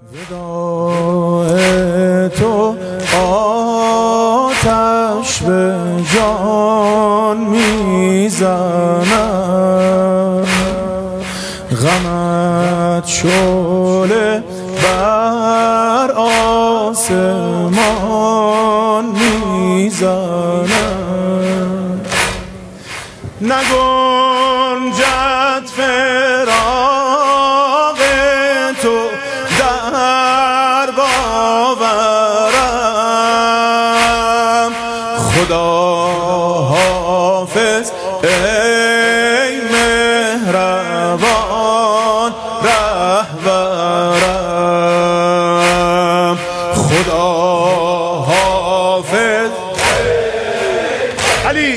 وداع تو آتش به جان میزند، غمت شعله بر آسمان میزند. نگنجد فراق تو در باورم، خدا حافظ ای مهربان رهبرم، خدا حافظ علی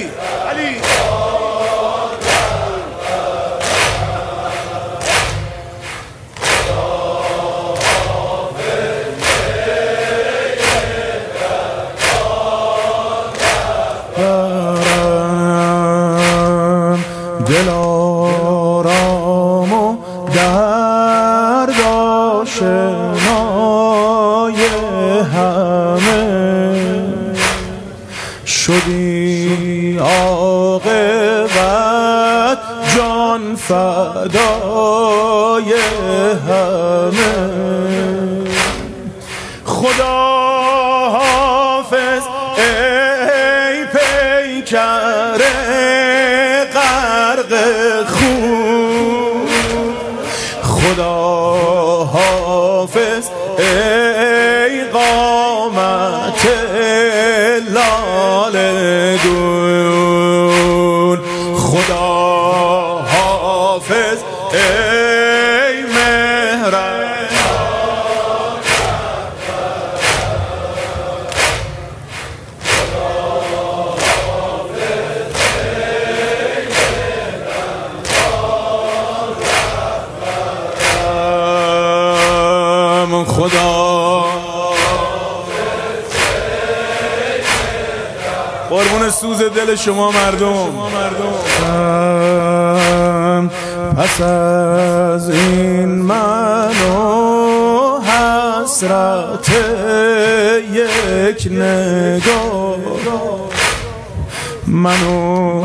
دلارام و درد آشنای همه، شدی عاقبت جان فدای همه. خدا حافظ ای پیکر غرق خون، خدا حافظ ای قامت لاله گون، خدا حافظ ای مهربان خدا. قربون سوز دل شما مردم. پس از این من و حسرت یک نگاه، من و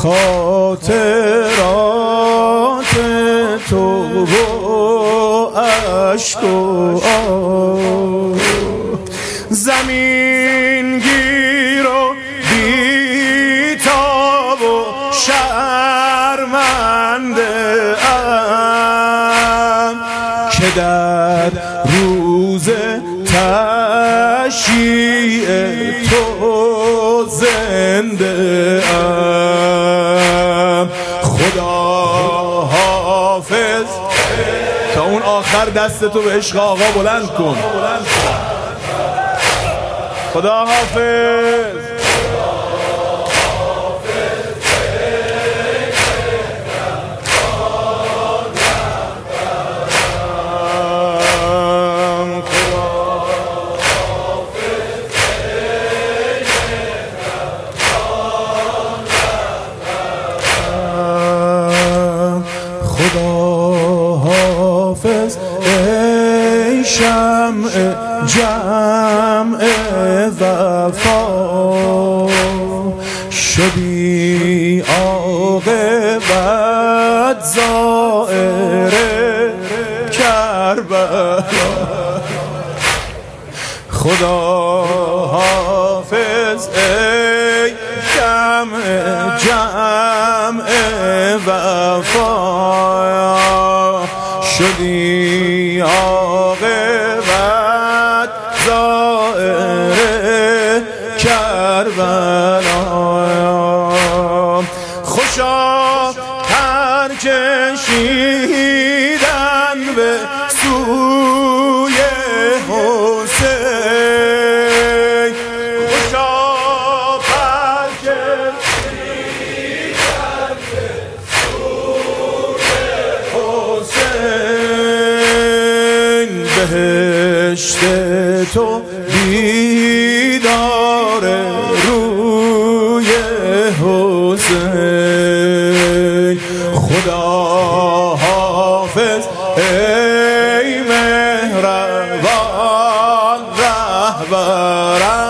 خاطرات تو و عشق و آه، زمین گیر و بی‌تاب و شرمنده ام، که در روز تشییع تو زنده ام، خدا حافظ. تا اون آخر دستتو به عشق آقا بلند کن. خدا حافظ. حافظ ای شمع جمع وفا، شدی عاقبت زائر کربلا، خدا حافظ ای جمع وفا، شدی عاقبت زائر کربلا. خوشا پر کشیدن به سوی حسین، خوشا پر کشیدن به سوی حسین، بهشت تو دیدار روی حسین، خدا حافظ ای مهربان رهبرم